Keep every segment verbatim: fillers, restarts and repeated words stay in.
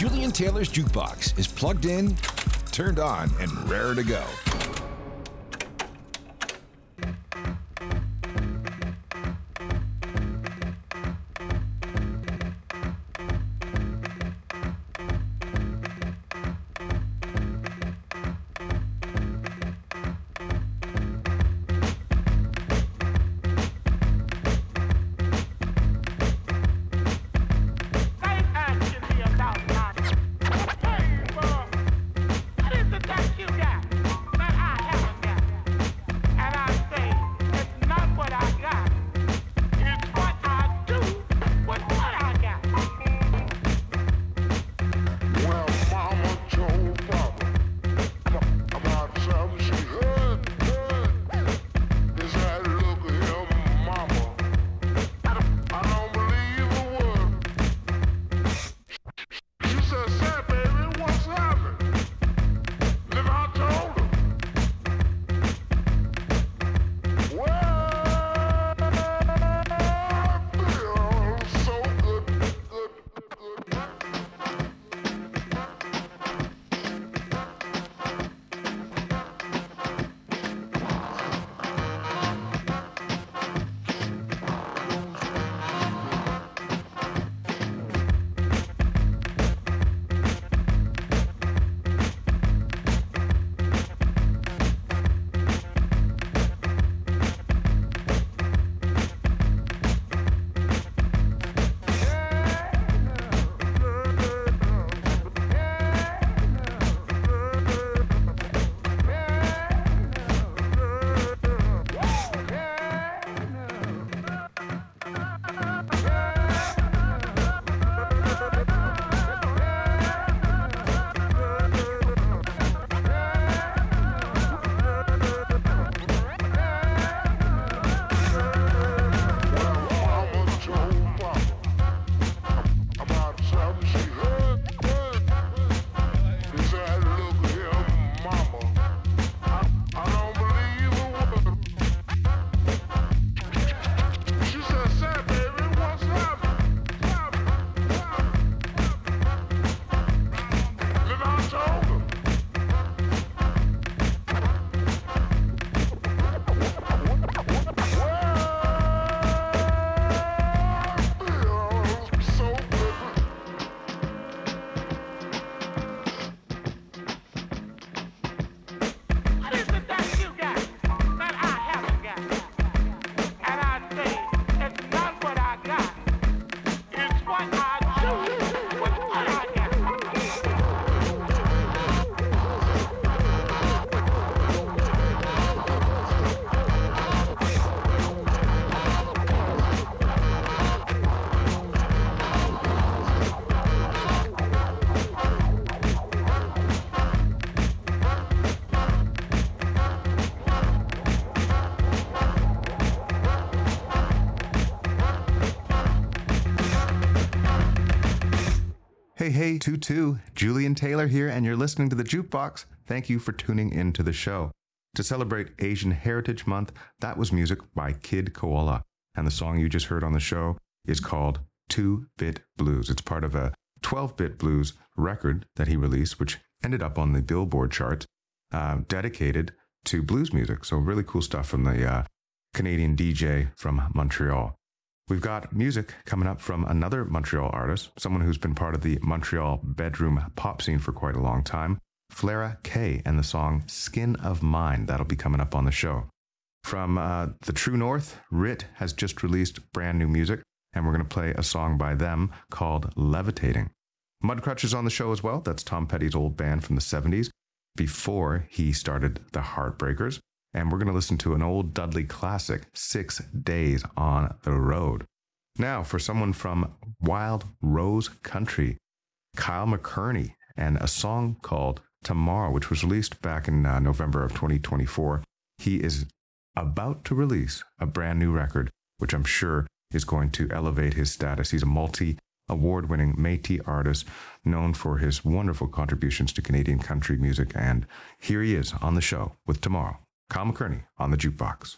Julian Taylor's Jukebox is plugged in, turned on, and raring to go. Hey, hey, two two, Julian Taylor here, and you're listening to The Jukebox. Thank you for tuning in to the show. To celebrate Asian Heritage Month, that was music by Kid Koala, and the song you just heard on the show is called two-Bit Blues. It's part of a twelve-bit blues record that he released, which ended up on the Billboard charts, uh, dedicated to blues music. So really cool stuff from the uh, Canadian D J from Montreal. We've got music coming up from another Montreal artist, someone who's been part of the Montreal bedroom pop scene for quite a long time, Flara K, and the song Skin of Mine. That'll be coming up on the show. From uh, the True North, Rit has just released brand new music, and we're going to play a song by them called Levitating. Mudcrutch is on the show as well. That's Tom Petty's old band from the seventies, before he started the Heartbreakers. And we're going to listen to an old Dudley classic, Six Days on the Road. Now, for someone from Wild Rose Country, Kyle McCurney, and a song called Tomorrow, which was released back in uh, November of twenty twenty-four. He is about to release a brand new record, which I'm sure is going to elevate his status. He's a multi-award-winning Métis artist known for his wonderful contributions to Canadian country music. And here he is on the show with Tomorrow. Kyle McCurney on the Jukebox.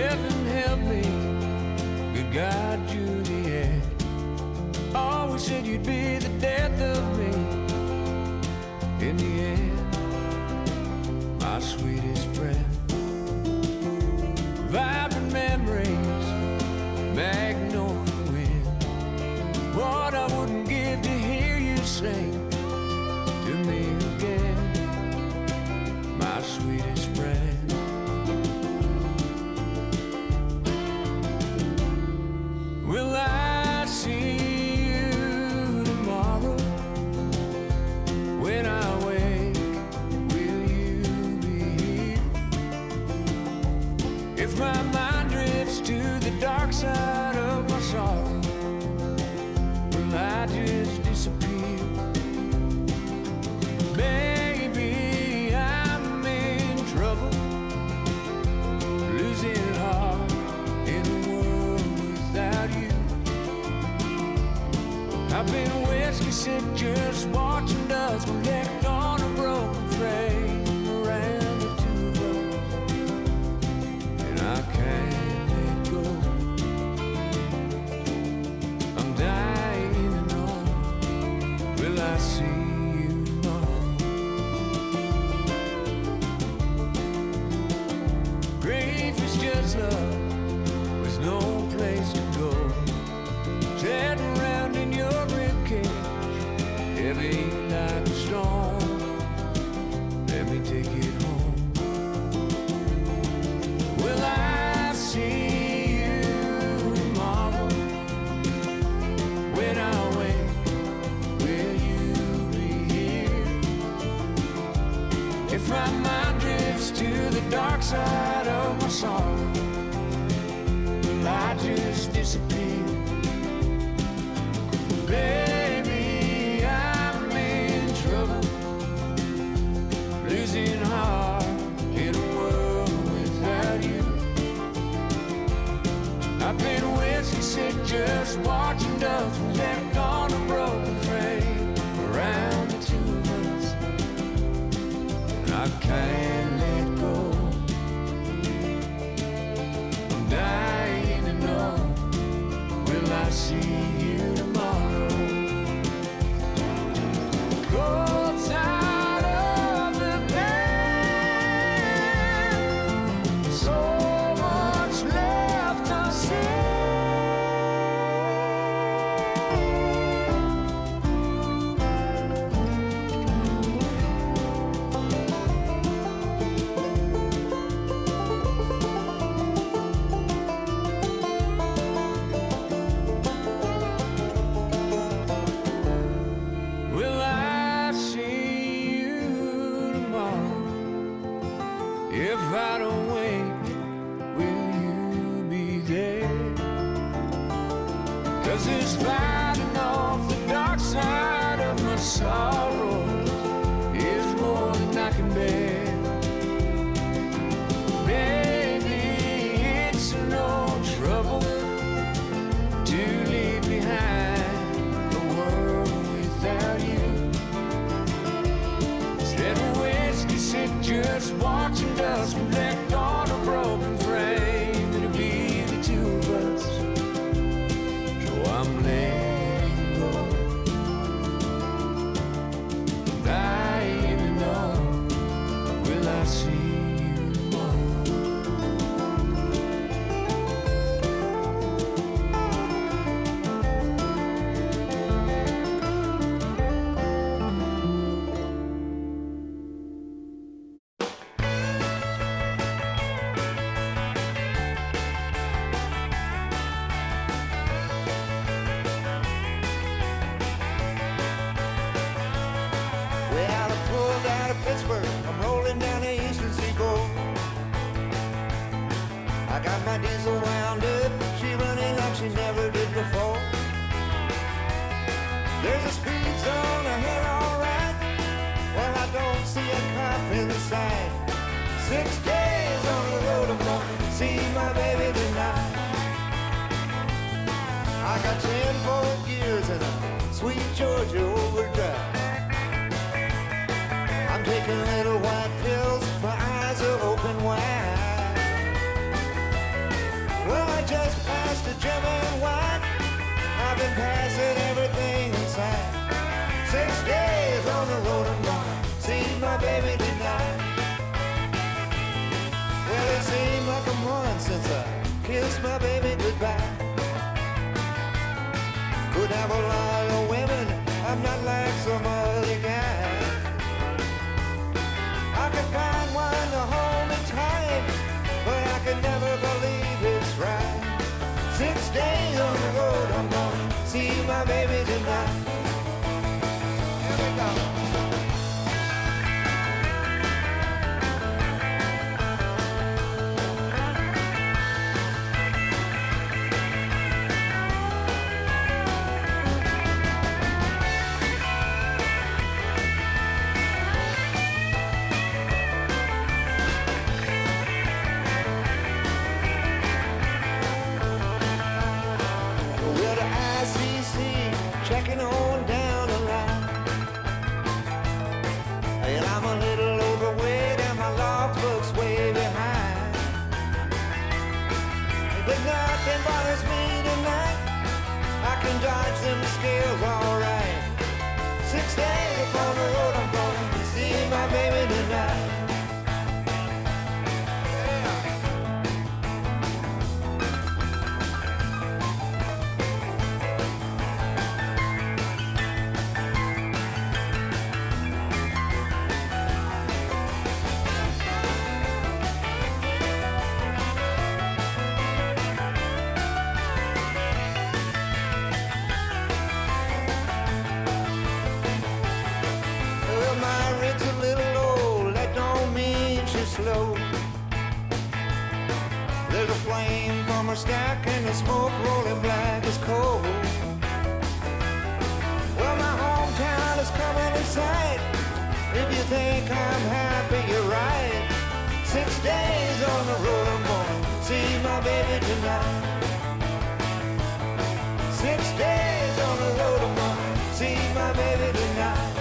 Heaven help me, good God, Juliet. Always said you'd be the death of me. In the end, my sweetest friend. Vibrant memories, magnolia wind. What I wouldn't give to hear you sing to me again, my sweetest friend. Will I see you tomorrow? When I wake, will you be here? If my mind drifts to the dark side of my sorrow, will I just disappear? Baby, I'm in trouble, losing heart in a world without you. I've been whiskey sick just watching dust collect on a broken frame around the two of us, and I can't let go. I'm dying to know, will I see you tomorrow? Grief is just love with no place to go. Sitting around in your ribcage, heavy like a stone. Let me take it home. Will I see you tomorrow? When I wake, will you be here? If my mind drifts to the dark side of my sorrow, will I just disappear? Baby, I'm in trouble, losing heart in a world without you. I've been whiskey sick just watching dust left on a broken frame around the two of us, and I can't let go. I'm dying to know, will I see you tomorrow? Cold side of the bed, so much left unsaid. Will I see you tomorrow? If I don't wake, will you be there? 'Cause this fighting off the dark side of my sorrow is more than I can bear. Baby, it's no trouble to leave behind the world without you. Instead of whiskey sick, just watching dust collect on a broken frame. It'll be the two of us, so I'm letting go. Dying to know, will I see you tomorrow? Well, I pulled out of Pittsburgh, I'm rolling down the eastern seaboard. I got my diesel wound up, she running like she never did before. There's a speed zone ahead, alright. Well, I don't see a cop in sight. Six days on the road, I'm gonna see my baby tonight. I got ten more years and a sweet Georgia overdrive. I'm taking little white pills, my eyes are open wide. nothing bothers me tonight. I can dodge them scales all right. Six days upon the road, I'm gonna see my baby tonight. Slow. There's a flame from her stack and the smoke rolling black as coal. Well, my hometown is coming in sight. If you think I'm happy, you're right. Six days on the road, I'm gonna see my baby tonight. Six days on the road, I'm gonna see my baby tonight.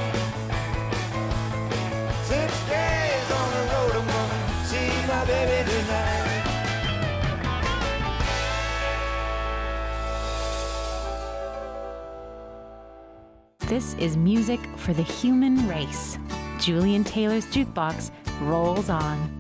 Six days on the road, I'm gonna see my baby tonight. This is music for the human race. Julian Taylor's Jukebox rolls on.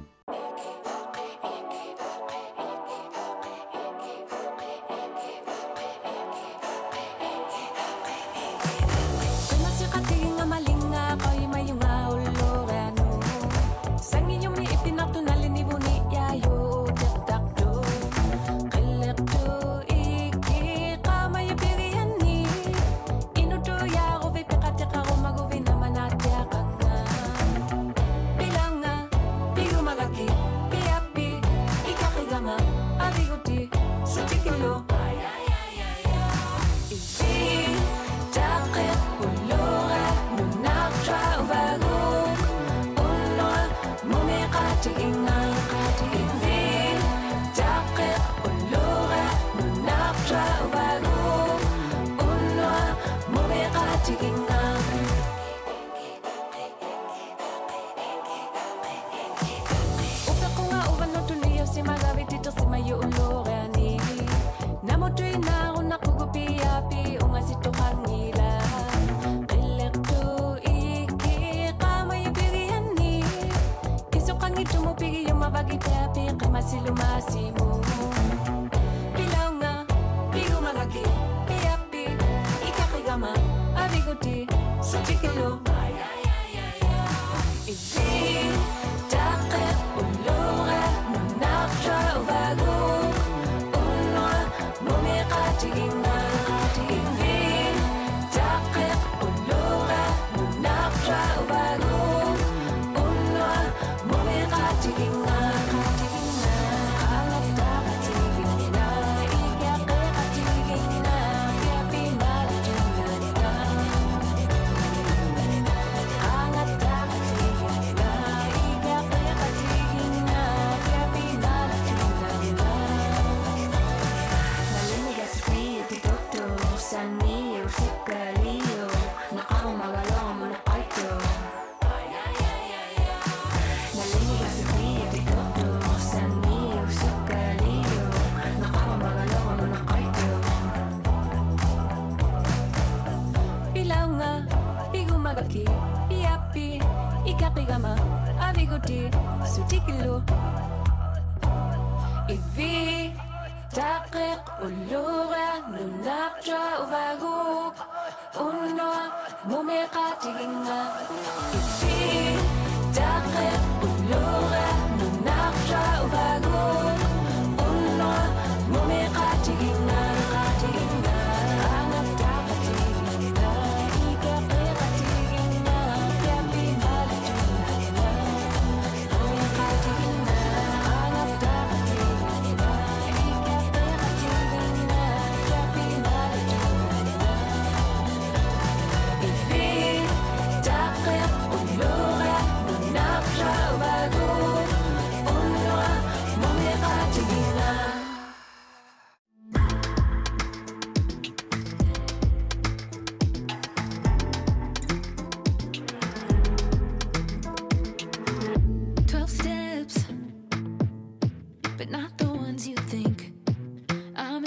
But not the ones you think. I'm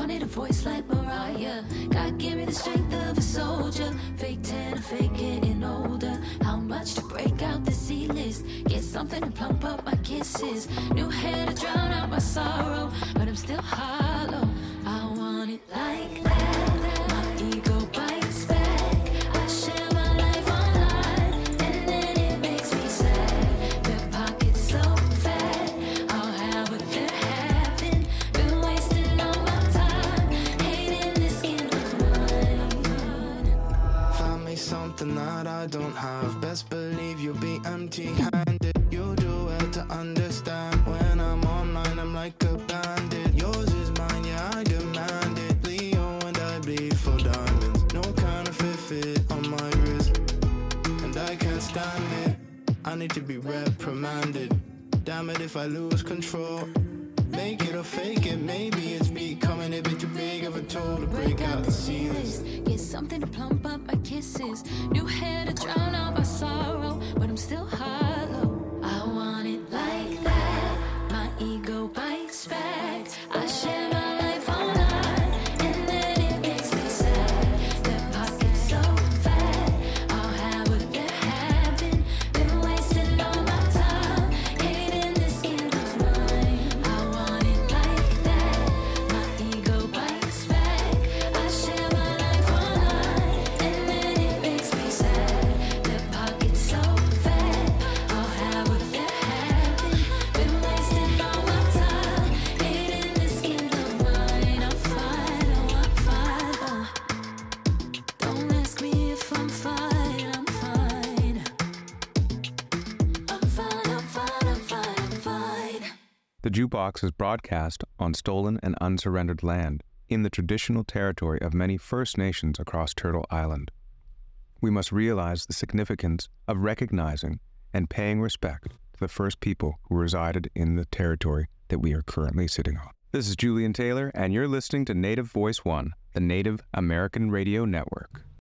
wanted a voice like Mariah. God give me the strength of a soldier. Fake tan, fake getting older. How much to break out the C-list? Get something to plump up my kisses. New hair to drown out my sorrow, but I'm still hollow. I want it like that. My ego bites back. I share my life online, and then it makes me sad. Their pockets so fat. I'll have what they're having. Been wasting all my time, hating this skin of mine. Find me something that I don't have. Best believe you'll be empty-handed. You do well to understand. When I'm online, I'm like a bandit. Yours is mine, yeah, I demand it. Leo and I bleed for diamonds. No counterfeit fit on my wrist, and I can't stand it. I need to be reprimanded. Damn it if I lose control. Make it or fake it, maybe it's becoming a bit too big of a toll to break out the C-list. Get something to plump up my kisses. New hair to drown out my sorrow, but I'm still hollow. I want it like that. My ego bites back. I share my life online, and then it makes me sad. Their pockets so fat. I'll have what they're having. Been wasting all my time, hating this skin of mine. I want it like that. My ego bites back. I share my life online, and then it makes me sad. Their pockets so fat. I'll have what they're having. Been wasting all my time, hating this skin of mine. I'm fine, oh I'm fine, oh. Don't ask me if I'm fine, I'm fine. I'm fine, I'm fine, I'm fine, I'm fine. The Jukebox is broadcast on stolen and unsurrendered land in the traditional territory of many First Nations across Turtle Island. We must realize the significance of recognizing and paying respect to the first people who resided in the territory that we are currently sitting on. This is Julian Taylor, and you're listening to Native Voice One, the Native American Radio Network.